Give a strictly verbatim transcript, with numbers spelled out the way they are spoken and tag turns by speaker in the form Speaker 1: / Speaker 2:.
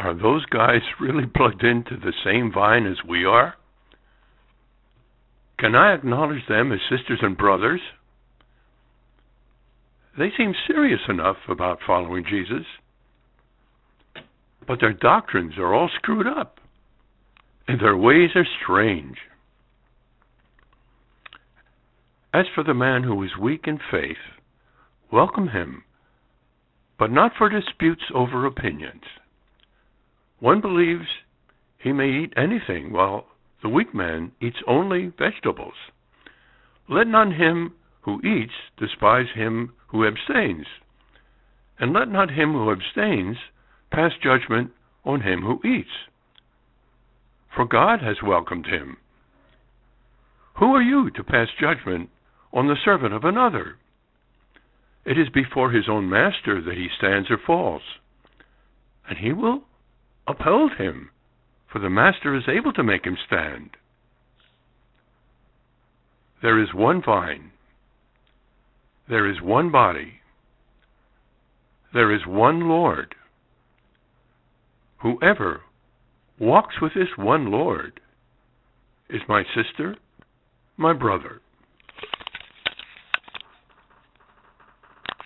Speaker 1: Are those guys really plugged into the same vine as we are? Can I acknowledge them as sisters and brothers? They seem serious enough about following Jesus, but their doctrines are all screwed up, and their ways are strange. As for the man who is weak in faith, welcome him, but not for disputes over opinions. One believes he may eat anything, while the weak man eats only vegetables. Let not him who eats despise him who abstains, and let not him who abstains pass judgment on him who eats, for God has welcomed him. Who are you to pass judgment on the servant of another? It is before his own master that he stands or falls, and he will uphold him, for the master is able to make him stand. There is one vine. There is one body. There is one Lord. Whoever walks with this one Lord is my sister, my brother.